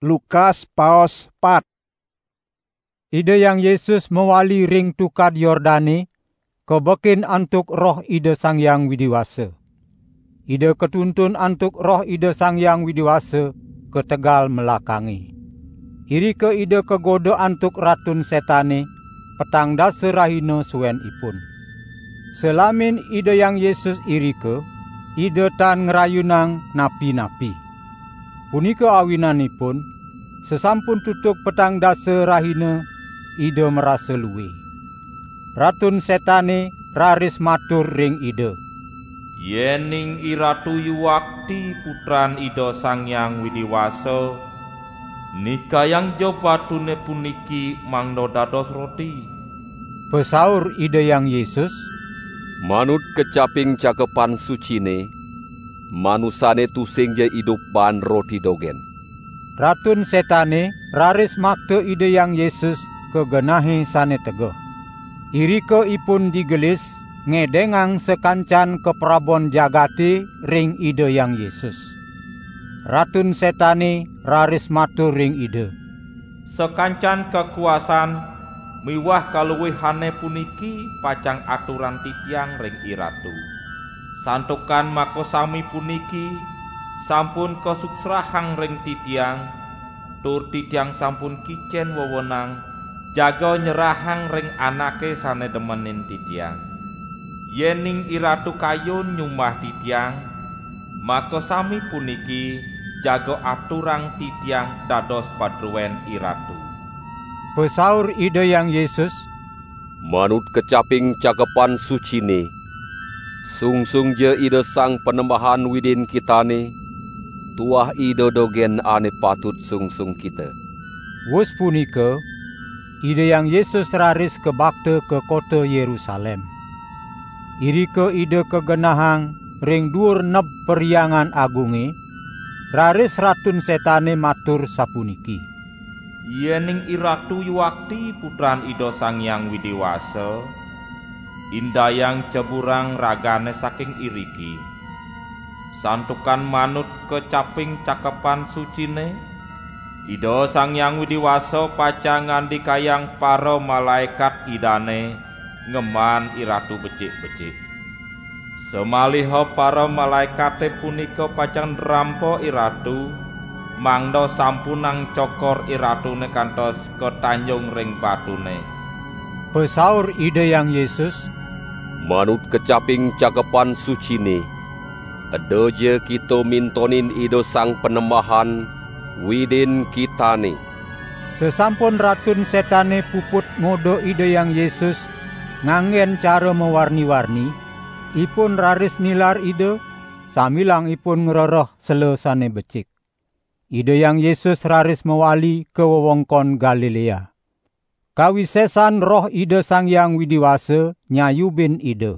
Lukas paos 4. Ide yang Yesus mewali ring tukad Yordane, kebekin antuk roh Ide Sang Yang Widiwasa. Ide ketuntun antuk roh Ide Sang Yang Widiwasa ketegal melakangi. Iri ke ide kegodo antuk ratun setane, petang dasa rahina suwen ipun. Selamin ide yang Yesus iri ke, ide tan ngerayunang napi-napi. Punika awinanipun, sesampun tutuk petang dasa rahina, ide merasa luwe. Ratun setane raris matur ring ide. Yening iratu yuwakti putran Ida Sang Yang Widiwasa, nikayang jobatune puniki mangdo dados roti. Pesaur ide yang Yesus, manut kecaping cakepan sucine, manusane tusing je idup ban roti dogen. ratun setane raris makte ide yang Yesus kegenahe sane tegeh. Irike ipun digelis ngedengang sekancan keprabon jagate ring ide yang Yesus. Ratun setane raris matur ring ide. Sekancan kekuasaan miwah kaluwihane puniki pacang aturan titiang ring iratu. Santukan makosami puniki sampun kesuksrahang ring titiang, tur titiang sampun kicen wewenang jaga nyerahang ring anake sane demenin titiang. Yening iratu kayun nyumah titiang, makosami puniki jaga aturang titiang dados padruwen iratu. Pesaur ide yang Yesus, Manut kecaping cakepan sucine, sungsung je ide sang penembahan widin kitane, tuah ide dogen ane patut sungsung kita. wus punika, ide yang Yesus raris ke bakte ke kota Yerusalem. Irike ide kegenahang ring dur neb periangan agunge, raris ratun setane matur sapuniki. Yening iratu yuwakti putran Ida Sang Yang Widiwasa, indayang ceburang ragane saking iriki. Santukan manut kecaping cakepan sucine, Ida Sang Yang Widiwasa pacang ngandikayang para malaikat idane ngeman iratu becik-becik. Semaliha para malaikate punika pacang rampo iratu, mangdo sampunang cokor iratune kantos ke tanjung ring batune. Pesaur ide yang Yesus, Manut kecaping cakepan sucine, ada je kita mintonin ide sang penembahan widin kitane. sesampun ratun setane puput ngodo ide yang Yesus, nganggen cara mewarni-warni, ipun raris nilar ide, samilang ipun ngeroroh selesane becik. Ide yang Yesus raris mewali ke wewengkon Galilea. Kawisesan roh ide Sang Yang Widiwasa nyayubin ide.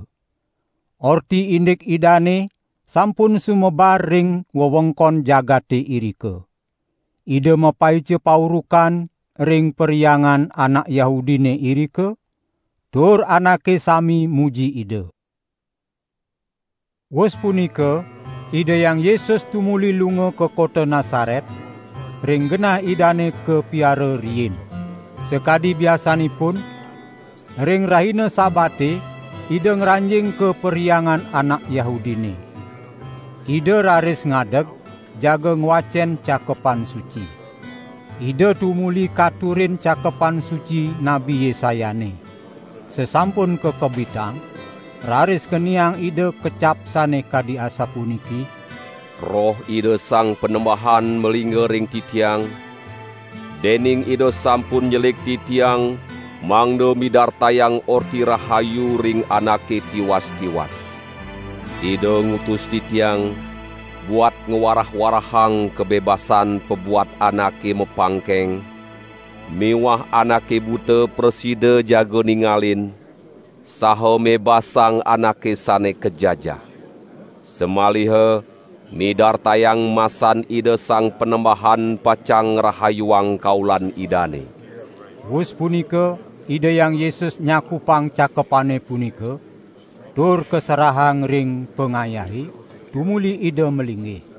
Orti indik idane sampun sumebar ring wewengkon jagate irike. Ide mapaice paurukan ring periangan anak Yahudine irike, tur anake sami muji ide. Wus punika, ide yang Yesus tumuli lunga ke kota Nasaret, ring genah idane ke piara rien. Sekadi biasanipun, ring rahina sabate, ide ngranjing ke periangan anak Yahudine. Ide raris ngadeg, jaga ngwacen cakepan suci. Ide tumuli katurin cakepan suci Nabi Yesayane. Sesampun ke kebitang, raris keniang ide kecap sane kadi asa puniki. Roh ide sang penembahan melingga ring titiang, dening ide sampun nyelik titiang, mangdo midar tayang orti rahayu ring anake tiwas-tiwas. Ide ngutus titiang, buat ngewarah-warahang kebebasan pebuat anake mepangkeng, mewah anake buta preside jago ningalin, saho mebasang anake sane kejajah. Semaliha, midar tayang masan ide sang penembahan pacang rahayuang kaulan idane. Wus punika, ide yang Yesus nyakupang cakepane punika, tur keserahang ring pengayahi, tumuli ide melinggih.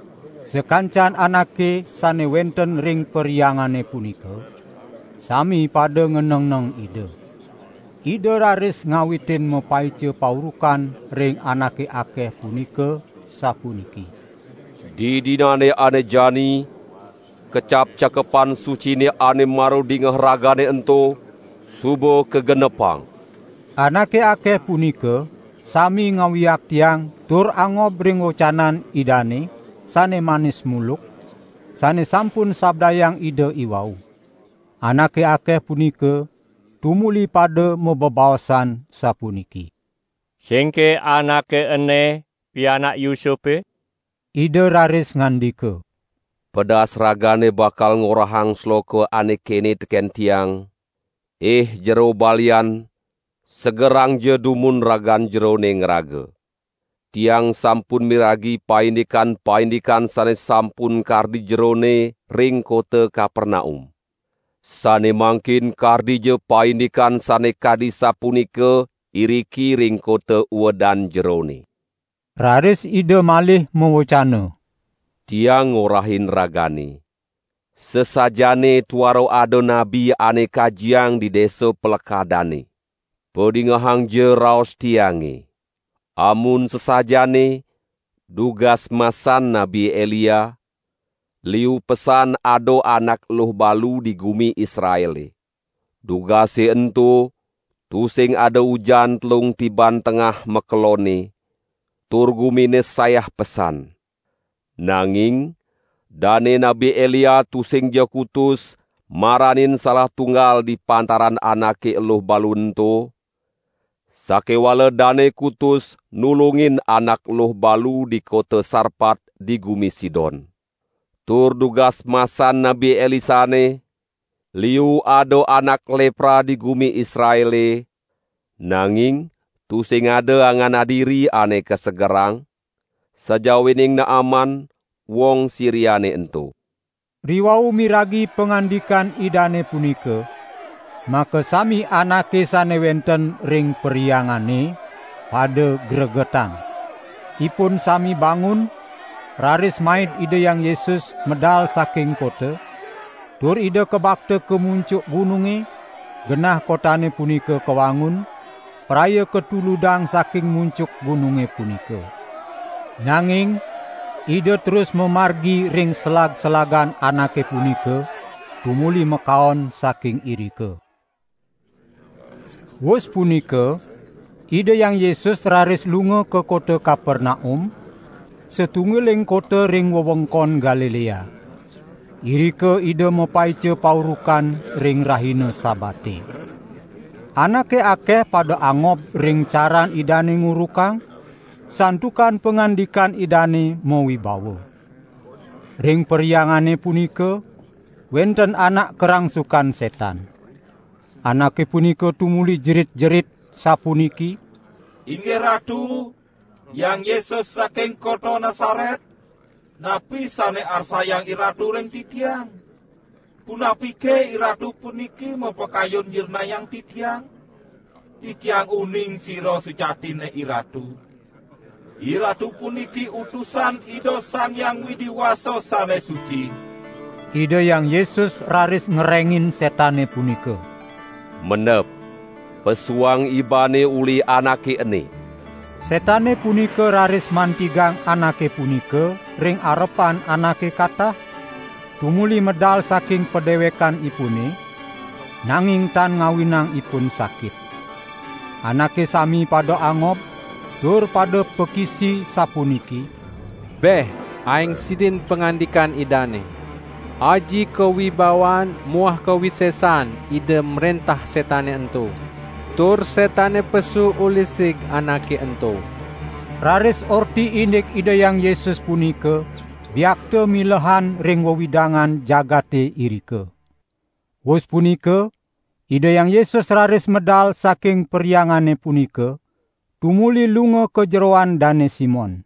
Sekancan anake sane wenten ring periangane punika, sami pada ngeneng-neng ide. Ide raris ngawitin mepaice paurukan ring anake akeh punika sapuniki. Di dinane ane jani, kecap cakepan sucine ane maru dingeh ragane ento, subo kegenepang. Anake akeh punika sami ngawiak tiang tur angob ring wocanan idane, sane manis muluk, sane sampun sabdayang ide iwau. Anake akeh punika tumuli pada mebebaosan sapuniki. Singke anake ene pianak Yusupe? Ide raris ngandika. Pedas ragane bakal ngorahang sloka ane kene teken tiang. Jero balian, segerang je dumun ragan jerone ngeraga. Tiang sampun miragi paindikan sane sampun kardi jerone ring kota Kapernaum. Sane mangkin kardi je paindikan sane kadi sapunika iriki ring kota uedan jerone. Raris ide malih mewocana. Tiang ngorahin ragane. Sesajane tuaro ado nabi ane kajiang di desa pelekadane. Podingahang je raos tiange. Amun sesajane, dugas masan Nabi Elia, liu pesan ado anak luh balu di gumi Israel. Dugase ento, tusing ada ujan telung tiban tengah mekelone, tur gumine sayah pesan. Nanging, dane Nabi Elia tusing je kutus, maranin salah tunggal di pantaran anake luh balu ento, sakewala dane kutus nulungin anak luh balu di kota Sarpat di gumi Sidon. Tur dugas masan Nabi Elisane, liu ado anak lepra di gumi Israel, nanging tusing ada angan adiri ane kesegerang, sajawining Naaman wong Siriane ento. Riwau miragi pengandikan idane punika, maka sami anake sane wenten ring periangane pada gregetan. Ipun sami bangun, raris maid ide yang Yesus medal saking kota, tur ide kebakte kemuncuk gununge, genah kotane punika kewangun, peraya ketuludang saking muncuk gununge punika. Nanging, ide terus memargi ring selag-selagan anake punika, tumuli mekaon saking irike. Wus punika, ide yang Yesus raris lunga ke kota Kapernaum, setunggiling kota ring wewengkon Galilea. Irike ide mepaice paurukan ring rahina sabate. Anake akeh pada angob ring caran idane ngurukang, santukan pengandikan idane mawibawa. Ring periangane punika, wenten anak kerangsukan setan. Anake punika tumuli jerit-jerit sapuniki, Inggih Ratu, yang Yesus saking kota Nazaret, napi sane arsayang iratu ring titiang. Punapike iratu puniki mepekayun jirna yang titiang. Titiang uning siro sejatine iratu. Iratu puniki utusan Ida Sang Yang Widiwasa sane suci. Ide yang Yesus raris ngerengin setane punika. Menep, pesuang ibane uli anake ene. Setane punika raris mantigang anake punika ring arepan anake kata, tumuli medal saking pedewekan ipune, nanging tan ngawinang ipun sakit. Anake sami pada angob, tur pada pekisi sapuniki, Beh, aing sidin pengandikan idane. Aji kewibawan muah kewisesan ide merentah setane ento. Tur setane pesu ulisig anake ento. raris orti indik ide yang Yesus punika, biakte milehan ring wewidangan jagate irike. Wus punika, ide yang Yesus raris medal saking periangane punika, tumuli lunga ke jeroan dane Simon.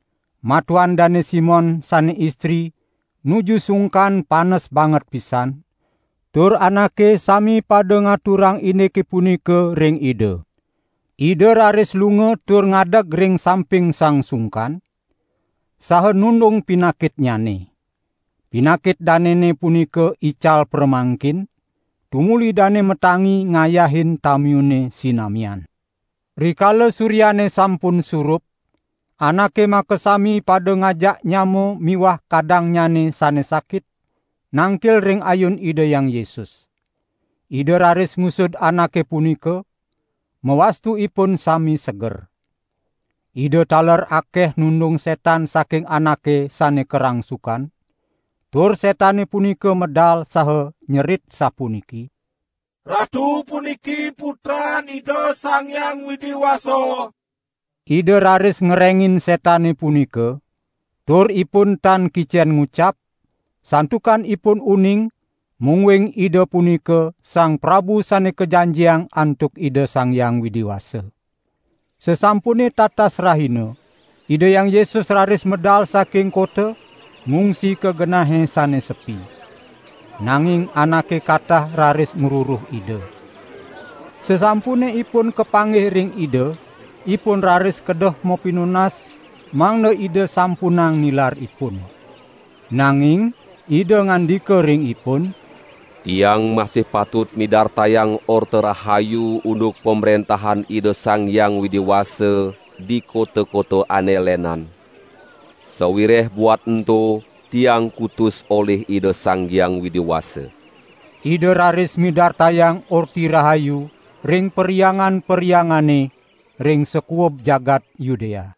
Matuan dane Simon sane istri, nuju sungkan panes banget pisan, tur anake sami pada ngaturang ineke punika ring ide. Ide raris lunga tur ngadeg ring samping sang sungkan. saha nundung pinakit nyane. Pinakit danene punika ical permangkin, tumuli dane metangi ngayahin tamyune sinamian. Rikala suryane sampun surup, anake makesami pada ngajak nyamo miwah kadang nyane sane sakit, nangkil ring ayun Ida Yang Yesus. Ida raris ngusud anake punika, mewastu ipun sami seger. Ida taler akeh nundung setan saking anake sane kerangsukan, tur setane punika medal saha nyerit sapuniki. Ratu puniki putran Ida Sang Hyang Widiwasa. Ida raris ngerengin setane punika, tur ipun tan kicen ngucap, santukan ipun uning, mungwing Ida punika Sang Prabu sane kejanjiang antuk Ida Sang Hyang Widiwasa. Sesampune tatas rahina, Ida Yang Yesus raris medal saking kota, ngungsi ke genahe sane sepi. Nanging anake kathah raris ngururuh Ida. Sesampune ipun kepanggih ring Ida, ipun raris kedeh mopinunas, mangda Ida sampunang nilar ipun. Nanging Ida ngandika ring ipun, tiang masih patut midartayang Orte Rahayu unduk pemerintahan Ida Sang Hyang Widiwasa di kota-kota anelenan. Sewireh buat ento, tiang kutus oleh Ida Sang Hyang Widiwasa. Ida raris midartayang Orti Rahayu ring periangan-periangane ring sekuob jagat Yudea.